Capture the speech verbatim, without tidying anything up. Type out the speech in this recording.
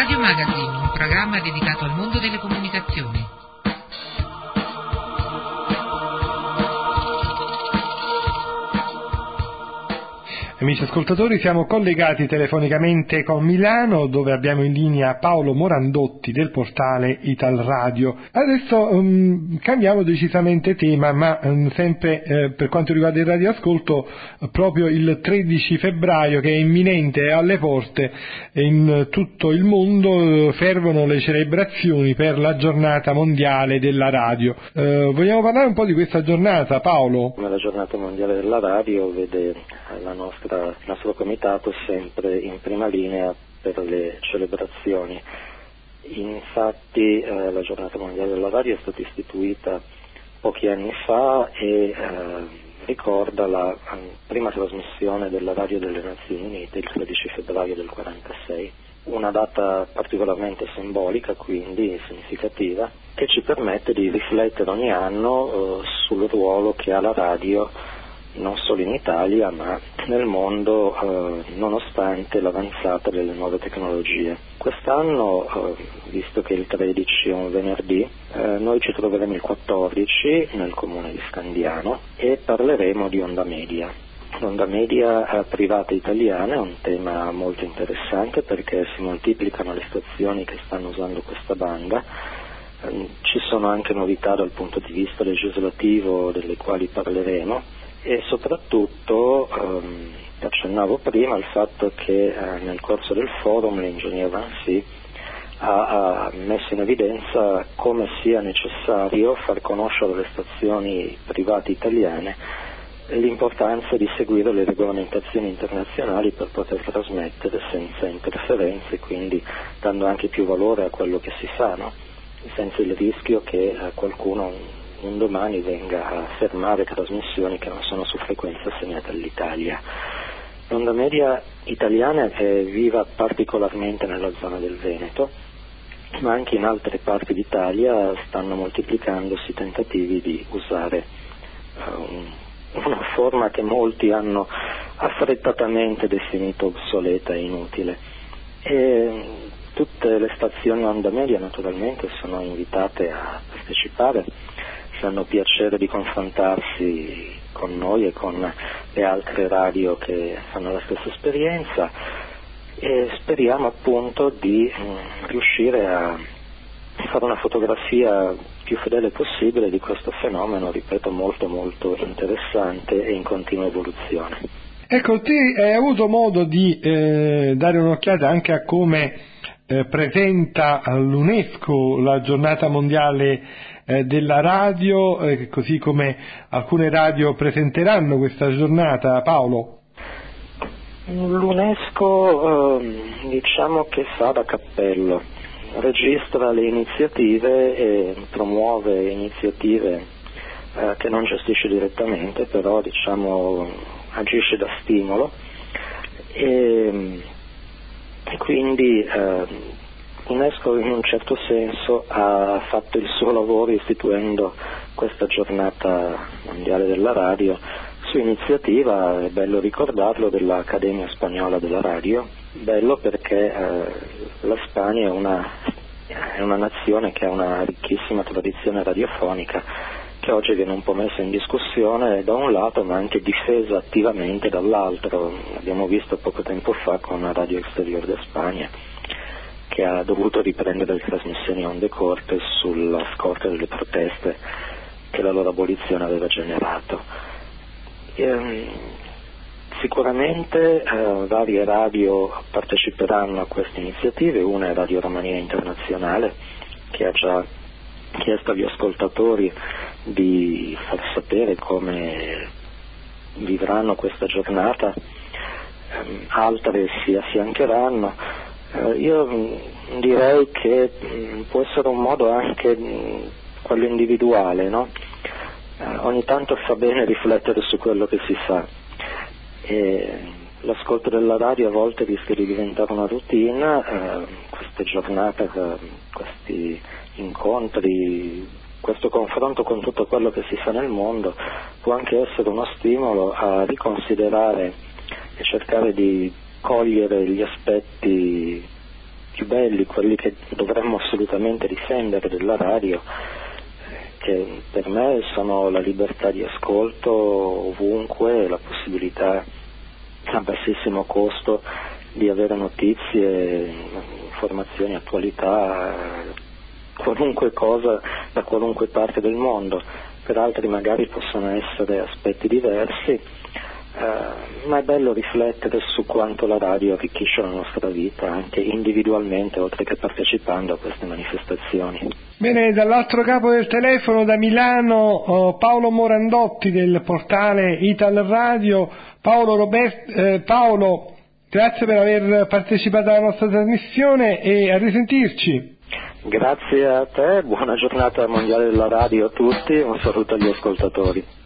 Radio Magazine, un programma dedicato al mondo delle comunicazioni. Amici ascoltatori, siamo collegati telefonicamente con Milano, dove abbiamo in linea Paolo Morandotti del portale Ital Radio. Adesso um, cambiamo decisamente tema, ma um, sempre eh, per quanto riguarda il radioascolto, proprio il tredici febbraio, che è imminente, è alle porte, in tutto il mondo fervono le celebrazioni per la giornata mondiale della radio. Eh, vogliamo parlare un po' di questa giornata, Paolo? La giornata mondiale della radio vede la nostra il nostro comitato sempre in prima linea per le celebrazioni. Infatti eh, la giornata mondiale della radio è stata istituita pochi anni fa e eh, ricorda la eh, prima trasmissione della radio delle Nazioni Unite il tredici febbraio del quarantasei, una data particolarmente simbolica, quindi significativa, che ci permette di riflettere ogni anno eh, sul ruolo che ha la radio non solo in Italia ma nel mondo, eh, nonostante l'avanzata delle nuove tecnologie. Quest'anno, eh, visto che il tredici è un venerdì, eh, noi ci troveremo il quattordici nel comune di Scandiano e parleremo di onda media. L'onda media eh, privata italiana è un tema molto interessante perché si moltiplicano le stazioni che stanno usando questa banda. Eh, ci sono anche novità dal punto di vista legislativo delle quali parleremo. E soprattutto ehm, accennavo prima al fatto che eh, nel corso del forum l'ingegner Vansi ha, ha messo in evidenza come sia necessario far conoscere alle stazioni private italiane l'importanza di seguire le regolamentazioni internazionali per poter trasmettere senza interferenze, quindi dando anche più valore a quello che si fa, no? Senza il rischio che eh, qualcuno un domani venga a fermare trasmissioni che non sono su frequenza assegnata all'Italia. L'onda media italiana è viva particolarmente nella zona del Veneto, ma anche in altre parti d'Italia stanno moltiplicandosi tentativi di usare uh, un, una forma che molti hanno affrettatamente definito obsoleta e inutile. E tutte le stazioni onda media naturalmente sono invitate a partecipare, hanno piacere di confrontarsi con noi e con le altre radio che fanno la stessa esperienza e speriamo appunto di mh, riuscire a fare una fotografia più fedele possibile di questo fenomeno, ripeto, molto molto interessante e in continua evoluzione. Ecco, te hai avuto modo di eh, dare un'occhiata anche a come eh, presenta l'UNESCO la giornata mondiale della radio, eh, così come alcune radio presenteranno questa giornata, Paolo? L'UNESCO eh, diciamo che fa da cappello, registra le iniziative e promuove iniziative eh, che non gestisce direttamente, però diciamo agisce da stimolo e, e quindi eh, l'UNESCO in un certo senso ha fatto il suo lavoro istituendo questa giornata mondiale della radio su iniziativa, è bello ricordarlo, dell'Accademia Spagnola della Radio, bello perché eh, la Spagna è una, è una nazione che ha una ricchissima tradizione radiofonica che oggi viene un po' messa in discussione da un lato ma anche difesa attivamente dall'altro. Abbiamo visto poco tempo fa con Radio Exterior de Spagna che ha dovuto riprendere le trasmissioni a onde corte sulla scorta delle proteste che la loro abolizione aveva generato. E, sicuramente eh, varie radio parteciperanno a queste iniziative, una è Radio Romania Internazionale che ha già chiesto agli ascoltatori di far sapere come vivranno questa giornata, eh, altre si affiancheranno. Uh, io mh, direi che mh, può essere un modo anche mh, quello individuale, no? Uh, ogni tanto fa bene riflettere su quello che si fa e l'ascolto della radio a volte rischia di diventare una routine, uh, queste giornate, uh, questi incontri, questo confronto con tutto quello che si fa nel mondo può anche essere uno stimolo a riconsiderare e cercare di cogliere gli aspetti più belli, quelli che dovremmo assolutamente difendere della radio, che per me sono la libertà di ascolto ovunque, la possibilità a bassissimo costo di avere notizie, informazioni, attualità, qualunque cosa da qualunque parte del mondo. Per altri magari possono essere aspetti diversi, eh, ma è bello riflettere su quanto la radio arricchisce la nostra vita, anche individualmente, oltre che partecipando a queste manifestazioni. Bene, dall'altro capo del telefono da Milano oh, Paolo Morandotti del portale Ital Radio. Paolo, Robert, eh, Paolo, grazie per aver partecipato alla nostra trasmissione e a risentirci. Grazie a te, buona giornata mondiale della radio a tutti, un saluto agli ascoltatori.